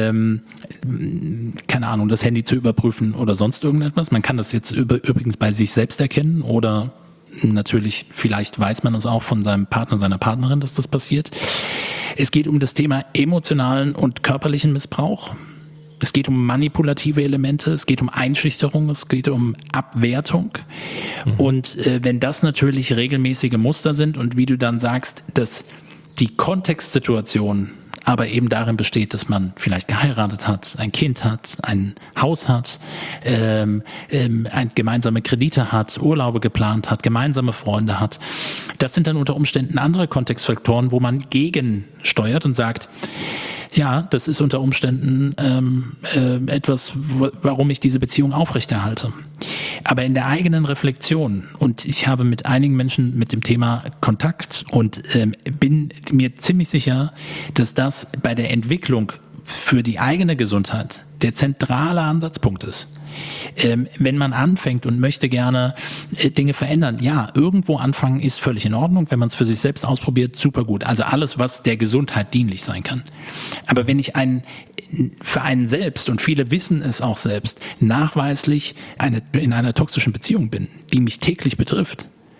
keine Ahnung, das Handy zu überprüfen oder sonst irgendetwas. Man kann das jetzt übrigens bei sich selbst erkennen oder natürlich, vielleicht weiß man es auch von seinem Partner, seiner Partnerin, dass das passiert. Es geht um das Thema emotionalen und körperlichen Missbrauch. Es geht um manipulative Elemente, es geht um Einschüchterung, es geht um Abwertung. Und wenn das natürlich regelmäßige Muster sind und wie du dann sagst, dass die Kontextsituation aber eben darin besteht, dass man vielleicht geheiratet hat, ein Kind hat, ein Haus hat, gemeinsame Kredite hat, Urlaube geplant hat, gemeinsame Freunde hat. Das sind dann unter Umständen andere Kontextfaktoren, wo man gegensteuert und sagt, ja, das ist unter Umständen etwas, warum ich diese Beziehung aufrechterhalte. Aber in der eigenen Reflexion, und ich habe mit einigen Menschen mit dem Thema Kontakt und bin mir ziemlich sicher, dass das bei der Entwicklung für die eigene Gesundheit der zentrale Ansatzpunkt ist. Wenn man anfängt und möchte gerne Dinge verändern, ja, irgendwo anfangen ist völlig in Ordnung. Wenn man es für sich selbst ausprobiert, super gut. Also alles, was der Gesundheit dienlich sein kann. Aber wenn ich für einen selbst, und viele wissen es auch selbst, nachweislich in einer toxischen Beziehung bin, die mich täglich betrifft,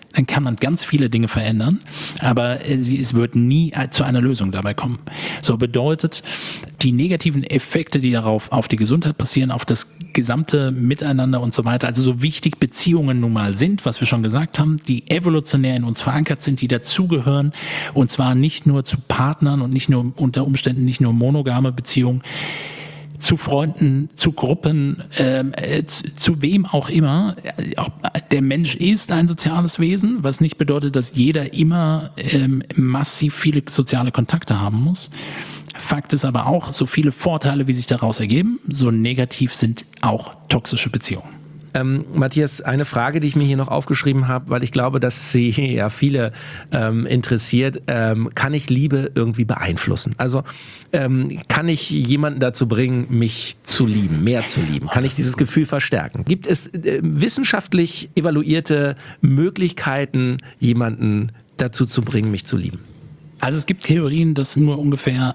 dann kann man ganz viele Dinge verändern, aber es wird nie zu einer Lösung dabei kommen. So bedeutet, die negativen Effekte, die darauf auf die Gesundheit passieren, auf das gesamte Miteinander und so weiter, also so wichtig Beziehungen nun mal sind, was wir schon gesagt haben, die evolutionär in uns verankert sind, die dazugehören, und zwar nicht nur zu Partnern und nicht nur unter Umständen nicht nur monogame Beziehungen, zu Freunden, zu Gruppen, zu wem auch immer. Der Mensch ist ein soziales Wesen, was nicht bedeutet, dass jeder immer massiv viele soziale Kontakte haben muss. Fakt ist aber auch, so viele Vorteile, wie sich daraus ergeben, so negativ sind auch toxische Beziehungen. Matthias, eine Frage, die ich mir hier noch aufgeschrieben habe, weil ich glaube, dass sie ja viele interessiert. Kann ich Liebe irgendwie beeinflussen? Also kann ich jemanden dazu bringen, mich zu lieben, mehr zu lieben? Kann ich dieses Gefühl verstärken? Gibt es wissenschaftlich evaluierte Möglichkeiten, jemanden dazu zu bringen, mich zu lieben? Also es gibt Theorien, dass nur ungefähr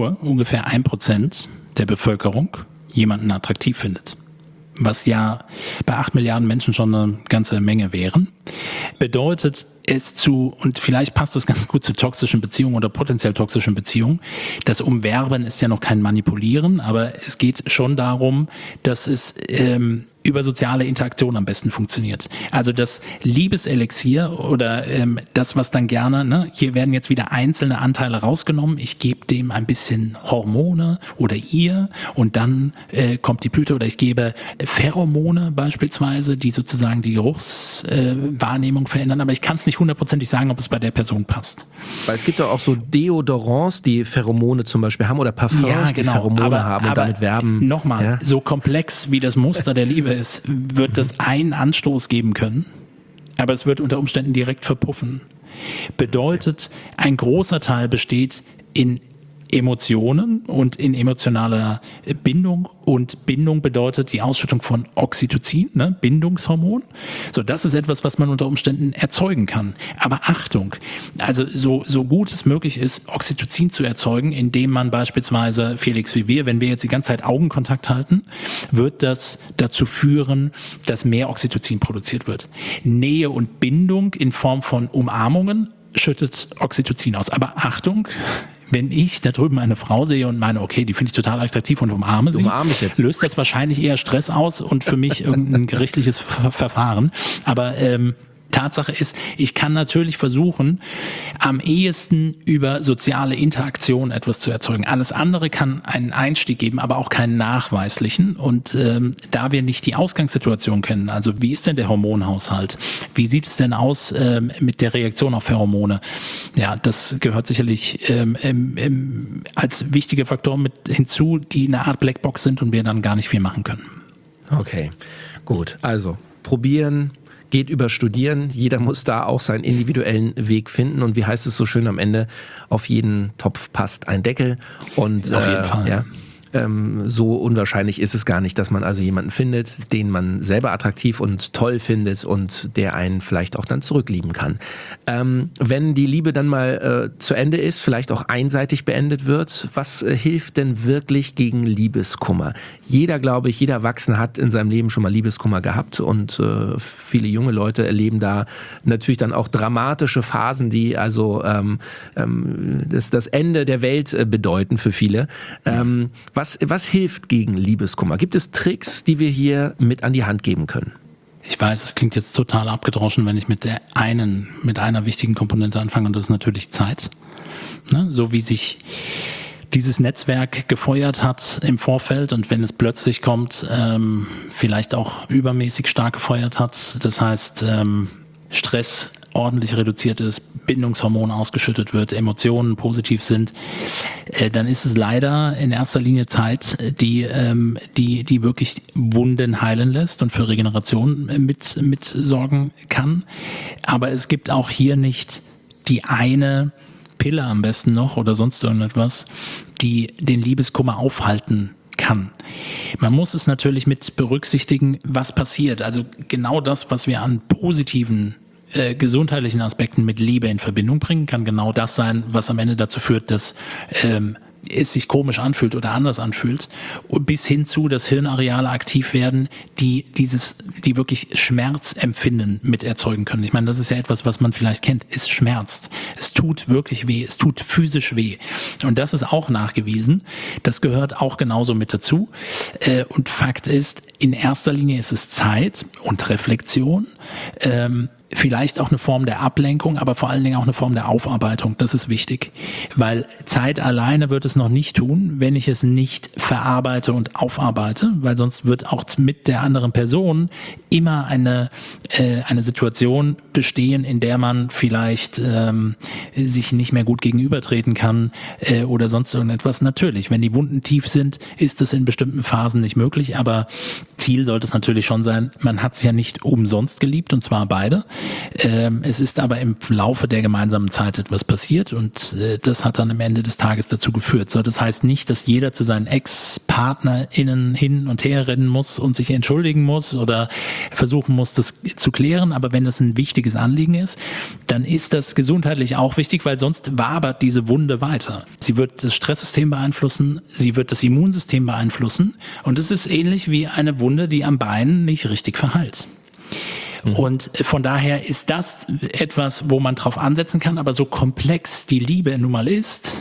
1% der Bevölkerung jemanden attraktiv findet. Was ja bei 8 Milliarden Menschen schon eine ganze Menge wären, bedeutet es und vielleicht passt das ganz gut zu toxischen Beziehungen oder potenziell toxischen Beziehungen, das Umwerben ist ja noch kein Manipulieren, aber es geht schon darum, dass es über soziale Interaktion am besten funktioniert. Also das Liebeselixier oder das, was dann gerne, hier werden jetzt wieder einzelne Anteile rausgenommen, ich gebe dem ein bisschen Hormone oder ihr und dann kommt die Blüte, oder ich gebe Pheromone beispielsweise, die sozusagen die Geruchswahrnehmung verändern, aber ich kann es nicht hundertprozentig sagen, ob es bei der Person passt. Weil es gibt doch auch so Deodorants, die Pheromone zum Beispiel haben, oder Parfums, die Pheromone haben und damit werben. Nochmal, so komplex wie das Muster der Liebe ist, wird das einen Anstoß geben können, aber es wird unter Umständen direkt verpuffen. Bedeutet, ein großer Teil besteht in Emotionen und in emotionaler Bindung, und Bindung bedeutet die Ausschüttung von Oxytocin, Bindungshormon. So, das ist etwas, was man unter Umständen erzeugen kann. Aber Achtung, also so gut es möglich ist, Oxytocin zu erzeugen, indem man beispielsweise, Felix, wie wir, wenn wir jetzt die ganze Zeit Augenkontakt halten, wird das dazu führen, dass mehr Oxytocin produziert wird. Nähe und Bindung in Form von Umarmungen schüttet Oxytocin aus. Aber Achtung, wenn ich da drüben eine Frau sehe und meine, okay, die finde ich total attraktiv und umarme sie, löst das wahrscheinlich eher Stress aus und für mich irgendein gerichtliches Verfahren. Aber Tatsache ist, ich kann natürlich versuchen, am ehesten über soziale Interaktion etwas zu erzeugen. Alles andere kann einen Einstieg geben, aber auch keinen nachweislichen. Und da wir nicht die Ausgangssituation kennen, also wie ist denn der Hormonhaushalt? Wie sieht es denn aus mit der Reaktion auf Pheromone? Ja, das gehört sicherlich als wichtige Faktoren mit hinzu, die eine Art Blackbox sind und wir dann gar nicht viel machen können. Okay, gut. Also probieren, geht über Studieren. Jeder muss da auch seinen individuellen Weg finden. Und wie heißt es so schön am Ende? Auf jeden Topf passt ein Deckel. Und auf jeden Fall. Ja, so unwahrscheinlich ist es gar nicht, dass man also jemanden findet, den man selber attraktiv und toll findet und der einen vielleicht auch dann zurücklieben kann. Wenn die Liebe dann mal zu Ende ist, vielleicht auch einseitig beendet wird, was hilft denn wirklich gegen Liebeskummer? Jeder, glaube ich, jeder Erwachsene hat in seinem Leben schon mal Liebeskummer gehabt und viele junge Leute erleben da natürlich dann auch dramatische Phasen, die also das Ende der Welt bedeuten für viele. Was hilft gegen Liebeskummer? Gibt es Tricks, die wir hier mit an die Hand geben können? Ich weiß, es klingt jetzt total abgedroschen, wenn ich mit einer wichtigen Komponente anfange, und das ist natürlich Zeit. So wie sich dieses Netzwerk gefeuert hat im Vorfeld und wenn es plötzlich kommt, vielleicht auch übermäßig stark gefeuert hat. Das heißt, Stress ordentlich reduziert ist, Bindungshormone ausgeschüttet wird, Emotionen positiv sind, dann ist es leider in erster Linie Zeit, die wirklich Wunden heilen lässt und für Regeneration mit sorgen kann. Aber es gibt auch hier nicht die eine Pille am besten noch oder sonst irgendetwas, die den Liebeskummer aufhalten kann. Man muss es natürlich mit berücksichtigen, was passiert. Also genau das, was wir an positiven gesundheitlichen Aspekten mit Liebe in Verbindung bringen, kann genau das sein, was am Ende dazu führt, dass es sich komisch anfühlt oder anders anfühlt, bis hin zu, dass Hirnareale aktiv werden, die wirklich Schmerzempfinden mit erzeugen können. Ich meine, das ist ja etwas, was man vielleicht kennt. Es schmerzt. Es tut wirklich weh. Es tut physisch weh. Und das ist auch nachgewiesen. Das gehört auch genauso mit dazu. Und Fakt ist, in erster Linie ist es Zeit und Reflexion. Vielleicht auch eine Form der Ablenkung, aber vor allen Dingen auch eine Form der Aufarbeitung. Das ist wichtig, weil Zeit alleine wird es noch nicht tun, wenn ich es nicht verarbeite und aufarbeite, weil sonst wird auch mit der anderen Person immer eine Situation bestehen, in der man vielleicht sich nicht mehr gut gegenübertreten kann oder sonst irgendetwas. Natürlich, wenn die Wunden tief sind, ist es in bestimmten Phasen nicht möglich, aber Ziel sollte es natürlich schon sein, man hat sich ja nicht umsonst geliebt, und zwar beide. Es ist aber im Laufe der gemeinsamen Zeit etwas passiert und das hat dann am Ende des Tages dazu geführt. So, das heißt nicht, dass jeder zu seinen Ex-PartnerInnen hin und her rennen muss und sich entschuldigen muss oder versuchen muss, das zu klären. Aber wenn das ein wichtiges Anliegen ist, dann ist das gesundheitlich auch wichtig, weil sonst wabert diese Wunde weiter. Sie wird das Stresssystem beeinflussen, sie wird das Immunsystem beeinflussen und es ist ähnlich wie eine Wunde, die am Bein nicht richtig verheilt. Und von daher ist das etwas, wo man drauf ansetzen kann, aber so komplex die Liebe nun mal ist,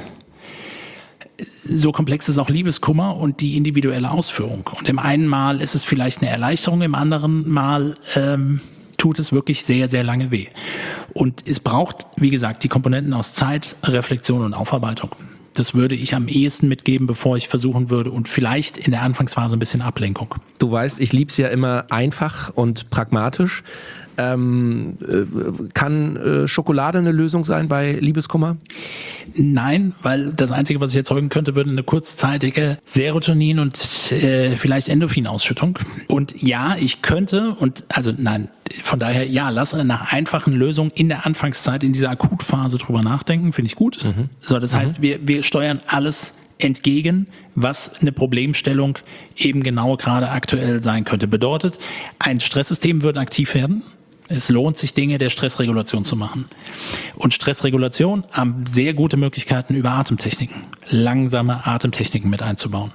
so komplex ist auch Liebeskummer und die individuelle Ausführung. Und im einen Mal ist es vielleicht eine Erleichterung, im anderen Mal tut es wirklich sehr, sehr lange weh. Und es braucht, wie gesagt, die Komponenten aus Zeit, Reflexion und Aufarbeitung. Das würde ich am ehesten mitgeben, bevor ich versuchen würde und vielleicht in der Anfangsphase ein bisschen Ablenkung. Du weißt, ich lieb's ja immer einfach und pragmatisch. Kann Schokolade eine Lösung sein bei Liebeskummer? Nein, weil das Einzige, was ich erzeugen könnte, würde eine kurzzeitige Serotonin- und vielleicht Endorphinausschüttung. Und ja, ich könnte, von daher, ja, lass nach einfachen Lösungen in der Anfangszeit, in dieser Akutphase drüber nachdenken, finde ich gut. So, das heißt, wir steuern alles entgegen, was eine Problemstellung eben genau gerade aktuell sein könnte. Bedeutet, ein Stresssystem wird aktiv werden. Es lohnt sich, Dinge der Stressregulation zu machen. Und Stressregulation haben sehr gute Möglichkeiten über Atemtechniken, langsame Atemtechniken mit einzubauen.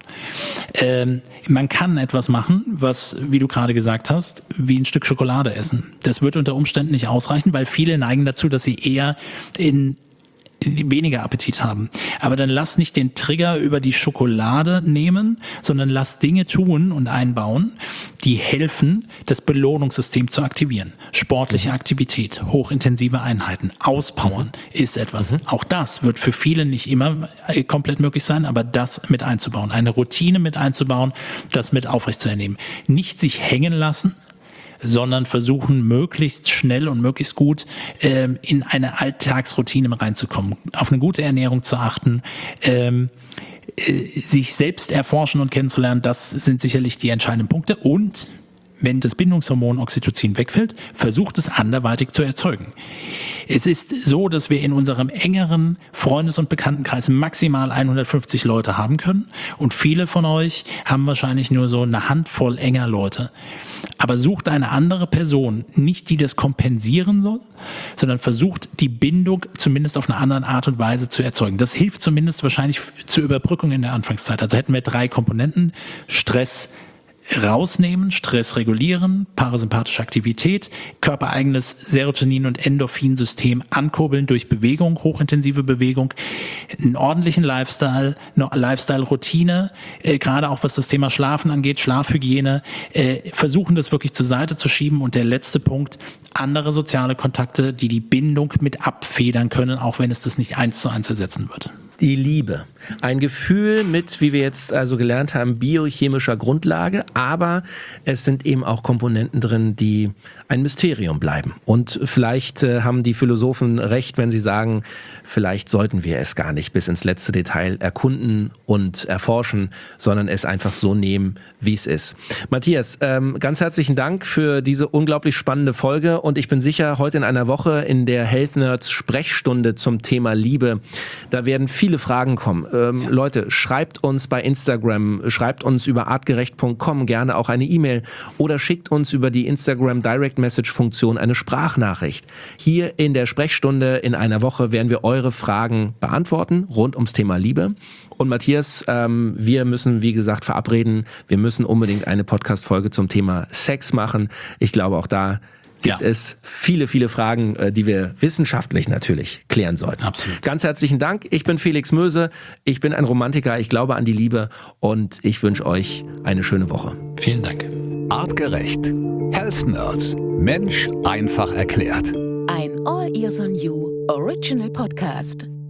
Man kann etwas machen, was, wie du gerade gesagt hast, wie ein Stück Schokolade essen. Das wird unter Umständen nicht ausreichen, weil viele neigen dazu, dass sie eher weniger Appetit haben. Aber dann lass nicht den Trigger über die Schokolade nehmen, sondern lass Dinge tun und einbauen, die helfen, das Belohnungssystem zu aktivieren. Sportliche Aktivität, hochintensive Einheiten, Auspowern ist etwas. Auch das wird für viele nicht immer komplett möglich sein, aber das mit einzubauen, eine Routine mit einzubauen, das mit aufrechtzuernehmen. Nicht sich hängen lassen, sondern versuchen, möglichst schnell und möglichst gut in eine Alltagsroutine reinzukommen, auf eine gute Ernährung zu achten, sich selbst erforschen und kennenzulernen, das sind sicherlich die entscheidenden Punkte. Und wenn das Bindungshormon Oxytocin wegfällt, versucht es anderweitig zu erzeugen. Es ist so, dass wir in unserem engeren Freundes- und Bekanntenkreis maximal 150 Leute haben können und viele von euch haben wahrscheinlich nur so eine Handvoll enger Leute. Aber sucht eine andere Person, nicht die das kompensieren soll, sondern versucht die Bindung zumindest auf eine andere Art und Weise zu erzeugen. Das hilft zumindest wahrscheinlich zur Überbrückung in der Anfangszeit. Also hätten wir 3 Komponenten: Stress rausnehmen, Stress regulieren, parasympathische Aktivität, körpereigenes Serotonin- und Endorphinsystem ankurbeln durch Bewegung, hochintensive Bewegung, einen ordentlichen Lifestyle, eine Lifestyle-Routine, gerade auch was das Thema Schlafen angeht, Schlafhygiene, versuchen das wirklich zur Seite zu schieben. Und der letzte Punkt, andere soziale Kontakte, die die Bindung mit abfedern können, auch wenn es das nicht 1:1 ersetzen wird. Die Liebe. Ein Gefühl mit, wie wir jetzt also gelernt haben, biochemischer Grundlage, aber es sind eben auch Komponenten drin, die ein Mysterium bleiben. Und vielleicht haben die Philosophen recht, wenn sie sagen, vielleicht sollten wir es gar nicht bis ins letzte Detail erkunden und erforschen, sondern es einfach so nehmen, wie es ist. Matthias, ganz herzlichen Dank für diese unglaublich spannende Folge und ich bin sicher, heute in einer Woche in der Health Nerds Sprechstunde zum Thema Liebe, da werden viele viele Fragen kommen. Leute, schreibt uns bei Instagram, schreibt uns über artgerecht.com gerne auch eine E-Mail oder schickt uns über die Instagram Direct Message Funktion eine Sprachnachricht. Hier in der Sprechstunde in einer Woche werden wir eure Fragen beantworten rund ums Thema Liebe. Und Matthias, wir müssen, wie gesagt, verabreden, wir müssen unbedingt eine Podcast-Folge zum Thema Sex machen. Ich glaube, auch da gibt es viele, viele Fragen, die wir wissenschaftlich natürlich klären sollten. Absolut. Ganz herzlichen Dank. Ich bin Felix Möse. Ich bin ein Romantiker. Ich glaube an die Liebe und ich wünsche euch eine schöne Woche. Vielen Dank. Artgerecht. Health Nerds. Mensch einfach erklärt. Ein All Ears on You Original Podcast.